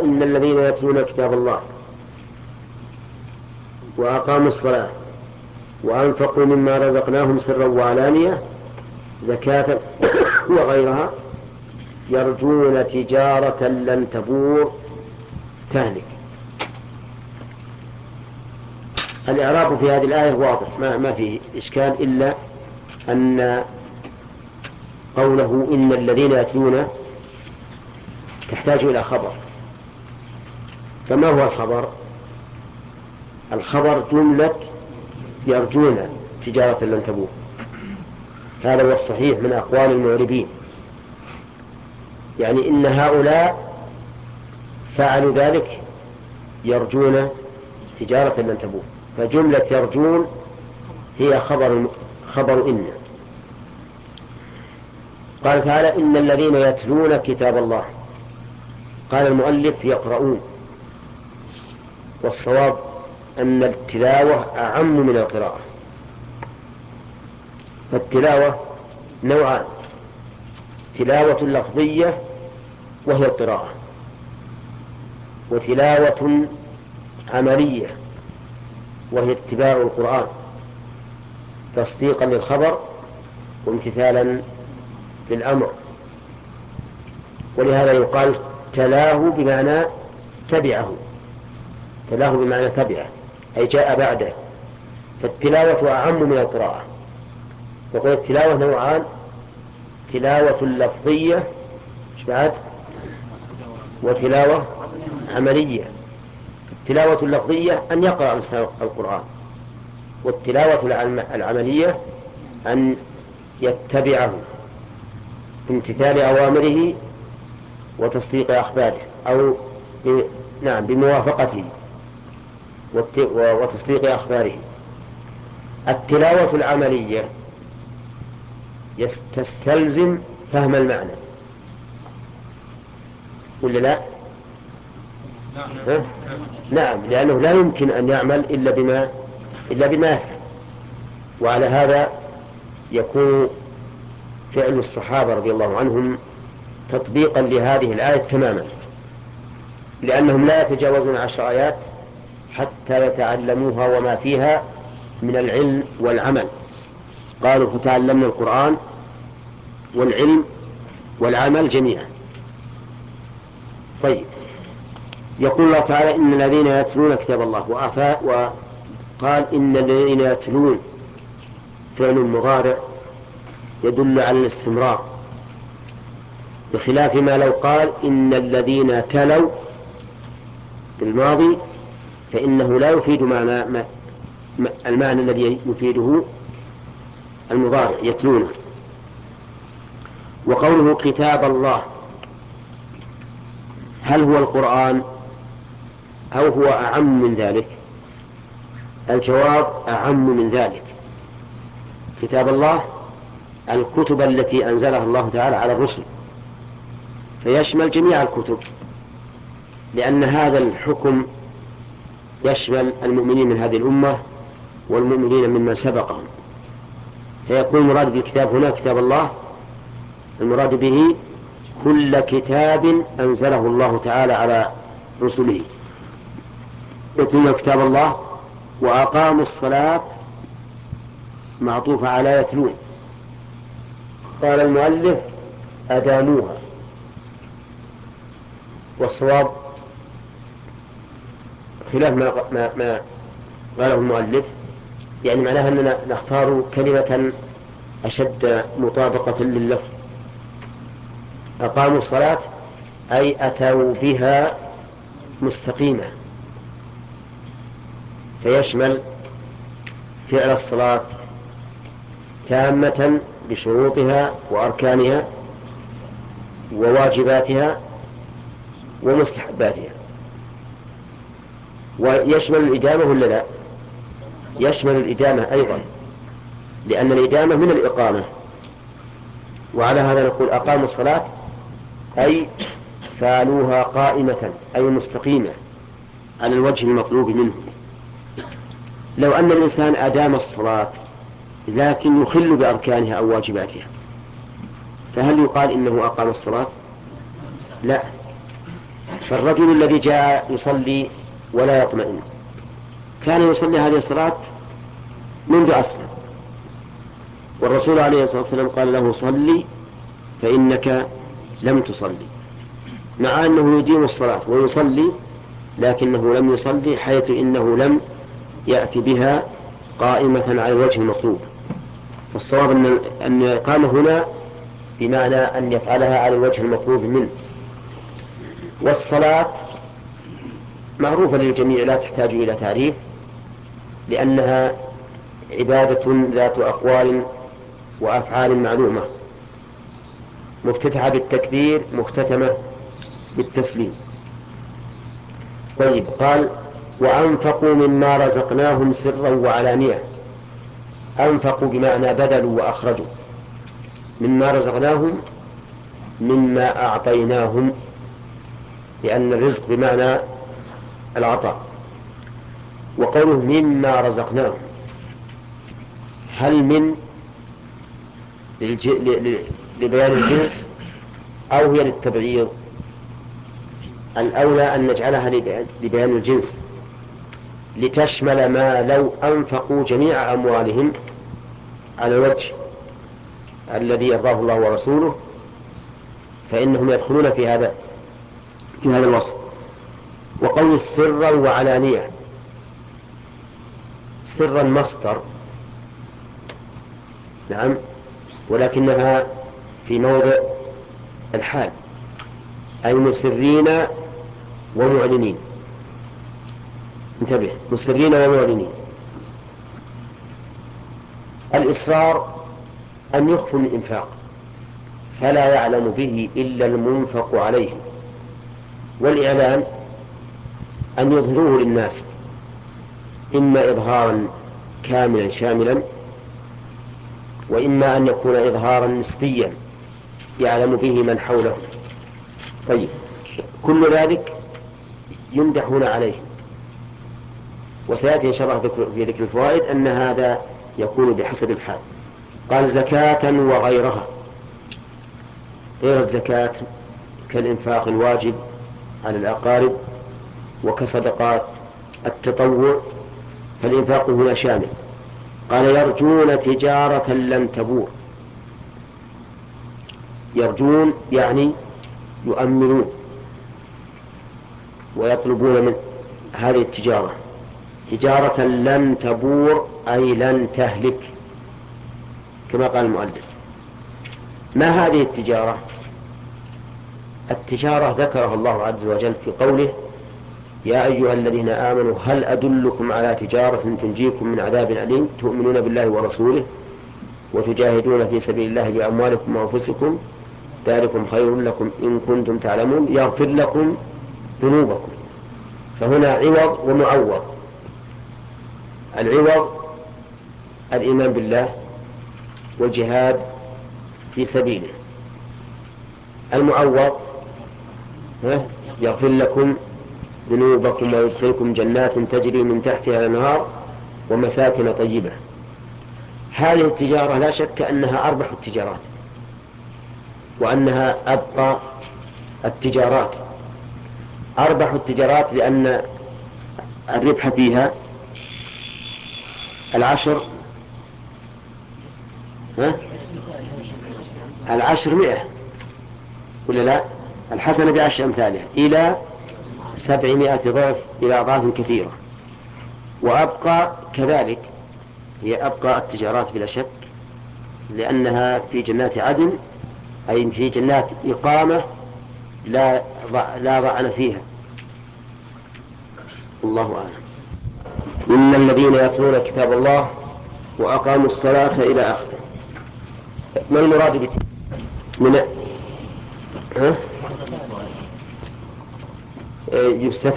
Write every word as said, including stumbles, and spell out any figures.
إن الذين يتلون كتاب الله وأقاموا الصلاة وأنفقوا مما رزقناهم سرا وعلانية زكاة وغيرها يرجون تجارة لن تبور تهلك. الإعراب في هذه الآية واضح، ما, ما فيه إشكال، إلا أن قوله إن الذين يتلون تحتاج إلى خبر. فما هو الخبر؟ الخبر جملة يرجون تجارة لن تبور. هذا هو الصحيح من أقوال المعربين، يعني إن هؤلاء فعلوا ذلك يرجون تجارة لن تبور، فجملة يرجون هي خبر خبر إن. قال تعالى إن الذين يتلون كتاب الله، قال المؤلف يقرؤون، والصواب أن التلاوة أعم من القراءة. فالتلاوة نوعان: تلاوة لفظية وهي القراءة، وتلاوة عملية وهي اتباع القرآن تصديقا للخبر وامتثالا للأمر. ولهذا يقال تلاه بمعنى تبعه، تلاه بمعنى تبعه أي جاء بعده. فالتلاوة أعم من القراءة. يقول التلاوة نوعان: تلاوة لفظية بعد وتلاوة عملية. التلاوة اللفظية أن يقرأ الإنسان القرآن، والتلاوة العملية أن يتبعه بامتثال أوامره وتصديق أخباره، أو ب... نعم بموافقته وتصديق أخباره. التلاوة العملية تستلزم فهم المعنى ولا لا؟ ها؟ نعم، لأنه لا يمكن أن يعمل إلا بما إلا بما يفهم. وعلى هذا يكون فعل الصحابة رضي الله عنهم تطبيقا لهذه الآية تماما، لأنهم لا يتجاوزون عشر آيات حتى يتعلموها وما فيها من العلم والعمل. قالوا فتعلمنا القرآن والعلم والعمل جميعا. طيب، يقول الله تعالى إن الذين يتلون كتاب الله وأفاء، وقال إن الذين يتلون فعل مضارع يدل على الاستمرار، بخلاف ما لو قال إن الذين تلوا بالماضي فإنه لا يفيد معنى ما المعنى الذي يفيده المضارع يتلونه. وقوله كتاب الله هل هو القرآن أو هو أعم من ذلك؟ الجواب أعم من ذلك. كتاب الله الكتب التي أنزلها الله تعالى على الرسل، فيشمل جميع الكتب، لأن هذا الحكم يشمل المؤمنين من هذه الأمة والمؤمنين مما سبقهم. فيكون المراد بالكتاب هنا كتاب الله، المراد به كل كتاب أنزله الله تعالى على رسله. يتلون كتاب الله وأقاموا الصلاة معطوفة على يتلون. قال المؤلف أداموها، والصواب خلاف ما, ما, ما قاله المؤلف، يعني معناها أننا نختار كلمة أشد مطابقة لللفظ. أقاموا الصلاة أي أتوا بها مستقيمة، فيشمل فعل الصلاة تامة بشروطها وأركانها وواجباتها ومستحباتها. ويشمل الإدامة ولا لا؟ يشمل الإدامة أيضا، لأن الإدامة من الإقامة. وعلى هذا نقول أقاموا الصلاة أي فعلوها قائمة أي مستقيمة على الوجه المطلوب منه. لو أن الإنسان أدام الصلاة لكن يخل بأركانها أو واجباتها، فهل يقال إنه أقام الصلاة؟ لا، فالرجل الذي جاء يصلي ولا يطمئن كان يصلي هذه الصلاة منذ أسلم، والرسول عليه الصلاة والسلام قال له صلي فإنك لم تصلي، مع أنه يديم الصلاة ويصلي لكنه لم يصلي، حيث إنه لم يأتي بها قائمة على الوجه المطلوب. فالصواب أن الإقامة هنا بمعنى أن يفعلها على الوجه المطلوب منه. والصلاة معروفة للجميع لا تحتاج إلى تعريف، لأنها عبادة ذات أقوال وأفعال معلومة، مفتتحة بالتكبير مختتمة بالتسليم. طيب، قال وأنفقوا مما رزقناهم سرا وعلانية. أنفقوا بمعنى بذلوا وأخرجوا، مما رزقناهم مما أعطيناهم، لأن الرزق بمعنى العطاء. وقوله مما رزقناهم، هل من للج... ل... لبيان الجنس أو هي للتبعيض؟ الأولى أن نجعلها لبيان, لبيان الجنس، لتشمل ما لو أنفقوا جميع أموالهم على الوجه الذي يرضاه الله ورسوله فإنهم يدخلون في هذا في هذا الوصف. وقول سرا وعلانية، سرا مصدر، نعم، ولكنها في موضع الحال، أي مسرين ومعلنين. انتبه، مسرين ومعلنين. الإصرار أن يخفوا الإنفاق فلا يعلم به إلا المنفق عليه، والإعلان أن يظهروه للناس، إما إظهارا كاملا شاملا، وإما أن يكون إظهارا نسبيا يعلم به من حوله. طيب، كل ذلك يمدحون عليه، وسيأتي إن شاء الله في ذكر الفوائد أن هذا يكون بحسب الحال. قال زكاة وغيرها، غير الزكاة كالإنفاق الواجب على الأقارب وكصدقات التطوع، فالإنفاق هنا شامل. قال يرجون تجارة لن تبور. يرجون يعني يؤمنون ويطلبون من هذه التجارة تجارة لن تبور أي لن تهلك، كما قال المؤلف. ما هذه التجارة؟ التجارة ذكرها الله عز وجل في قوله يا أيها الذين آمنوا هل أدلكم على تجارة تنجيكم من عذاب أليم تؤمنون بالله ورسوله وتجاهدون في سبيل الله بأموالكم وأنفسكم ذلكم خير لكم إن كنتم تعلمون يغفر لكم ذنوبكم. فهنا عوض ومعوض. العوض الإيمان بالله والجهاد في سبيله، المعوض يغفر لكم ذنوبكم ويدخلكم جنات تجري من تحتها الأنهار ومساكن طيبة. هذه التجارة لا شك أنها أربح التجارات وأنها أبقى التجارات. أربح التجارات لأن الربح فيها العشر ها؟ العشر مئة ولا لا؟ الحسنة بعشر أمثالها إلى سبعمائة ضعف إلى أضعاف كثيرة. وأبقى كذلك هي أبقى التجارات بلا شك، لأنها في جنات عدن، أي في جنات إقامة لا لا ضعن فيها. الله أعلم. إن الذين يتلون كتاب الله وأقاموا الصلاة إلى آخره. ما المراد بت... من ها؟ يستفاد